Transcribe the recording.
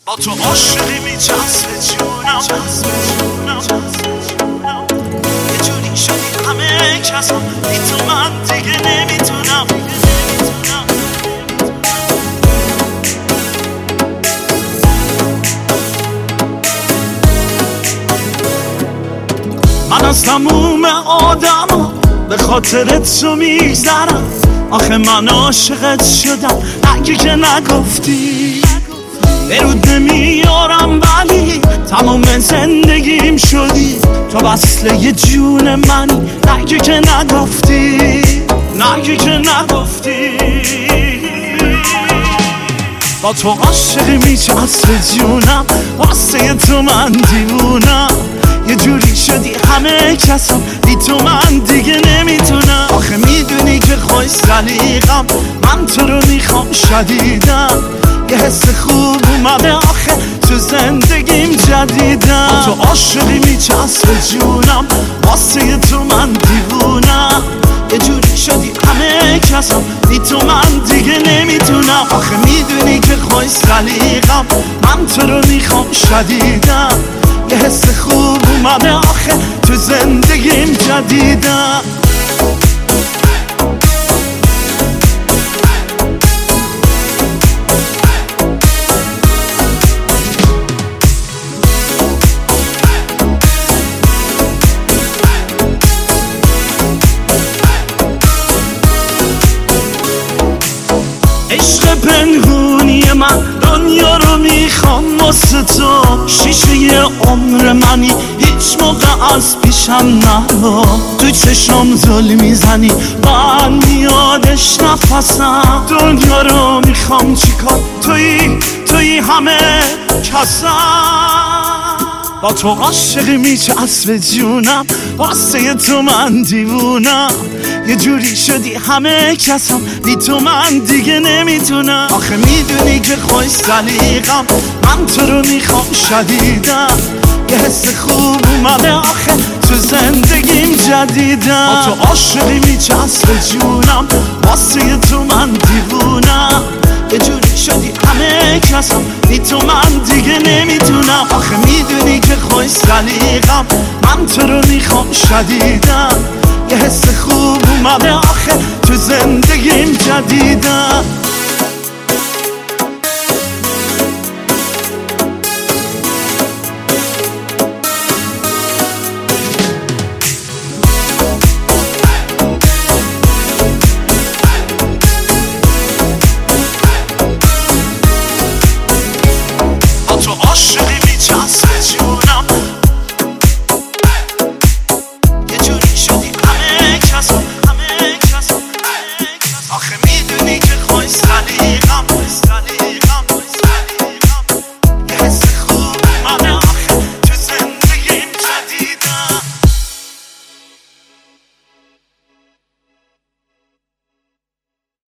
با تو عاشقی میچسبه جونم، یه جوری شدی همه کسا بی تو من دیگه نمیتونم. من از تموم آدم به خاطر تو میگذرم، آخه من عاشقت شدم اگه که نگفتی. برود نمیارم ولی تمام زندگیم شدی، تو وصله جون منی اگه که نگفتی، اگه که نگفتی. با تو عاشقی میچسبه جونم، واسه تو من دیوونم، یه جوری شدی همه کسا بی تو من دیگه نمیتونم. آخه میدونی که خوش سلیقم، من تو رو میخوام شدیدم، یه حس خوب اومده آخه تو زندگیم جدیدم. تو عاشقی میچسبه جونم، واسه تو من دیوونم، یه جوری شدی همه کسا بی تو من دیگه نمیتونم. آخه میدونی که خوش سلیقم، من تو رو میخوام شدیدم، یه حس خوب اومده آخه تو زندگیم جدیدم. عشق پنهونی من دنیا رو میخوام واسه تو، شیشه عمر منی هیچ موقع از پیشم نرو، تو چشم زل میزنی من میادش نفسم، دنیا رو میخوام چیکار توی همه کسم. با تو عاشقی میچسبه جونم، واسه تو من دیوونم، یه جوری شدی همه کسم بی تو من دیگه نمیتونم. آخه میدونی که خوش سلیقم، من تو رو میخوام شدیدم، یه حس خوب اومده آخه تو زندگیم جدیدم. با تو عاشقی میچسبه جونم، واسه تو من دیوونم، یه جوری شدی همه کسم بی تو من دیگه نمیتونم. آخه میدونی که خوش سلیقم، من تو رو میخوام شدیدم، یه حس خوب اومده آخه تو زندگیم جدیدم.